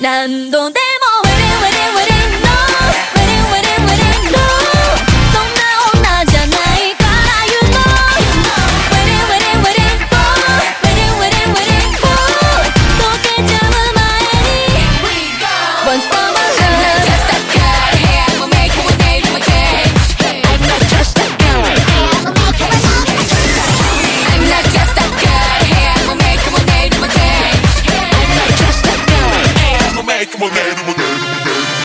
何度でも Waiting waiting waiting no Waiting waiting waiting no そんな女じゃないから You know Waiting waiting waiting for Waiting waiting waiting for 溶けちゃう前に We go One